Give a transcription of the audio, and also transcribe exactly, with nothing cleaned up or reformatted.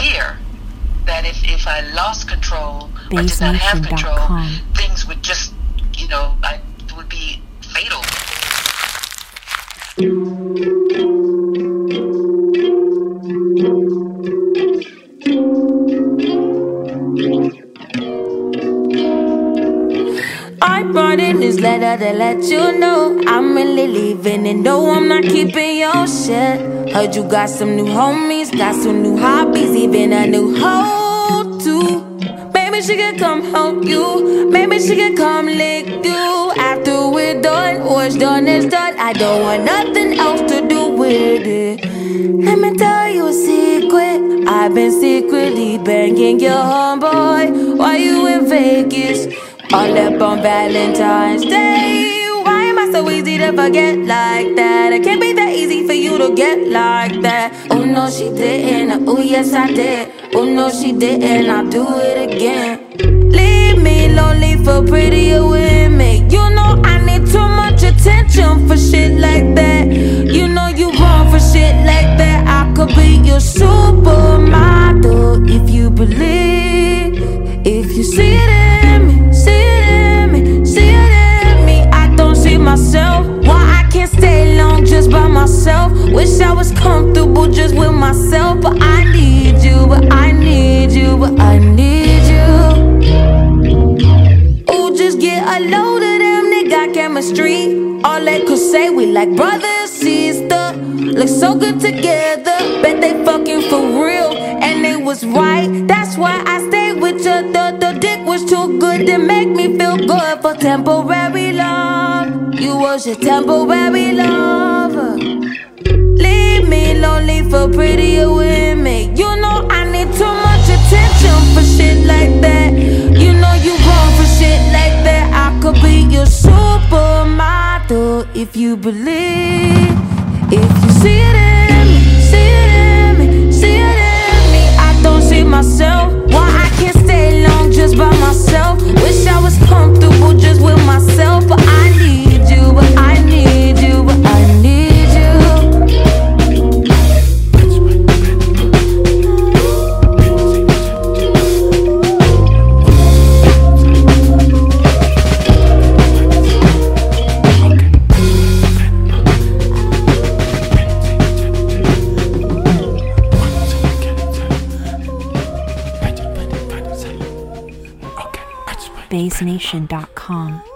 fear that if, if I lost control or did not have control, things would just, you know, I would be fatal. I brought in this letter to let you know I'm really leaving, and no, I'm not keeping your shit. Heard you got some new homies, got some new hobbies, even a new hoe too. Maybe she could come help you, maybe she could come lick you. After we're done, what's done is done. I don't want nothing else to do with it. Let me tell you a secret, I've been secretly banging your homeboy while you in Vegas. All up on Valentine's Day. Why am I so easy to forget like that? It can't be that easy for you to get like that. Oh no, she didn't. Oh yes, I did. Oh no, she didn't. I'll do it again. Leave me lonely for prettier women. You know I need too much attention for shit like that. You know you wrong for shit like that. I could be your supermodel if you believe. If you see it in me, see it in me, see it in me. I don't see myself. Why I can't stay long just by myself? Wish I was comfortable just with myself. But I need you, but I need you, but I need you. Ooh, just get a load of them, they got chemistry. All they could say, we like brother and sister. Look so good together, bet they fucking for real. And it was right, that's why I stayed with you. The, the dick was too good to make me feel good for temporary love. You was your temporary lover. Leave me lonely for prettier women. You know I need too much attention for shit like that. You know you wrong for shit like that. I could be your supermodel if you believe. If you see it in me, see it in me, see it in me. I don't see myself. Why I can't stay long just by myself? Wish I was comfortable just with myself. But I need you, but I need you, but I need you. Bass Nation dot com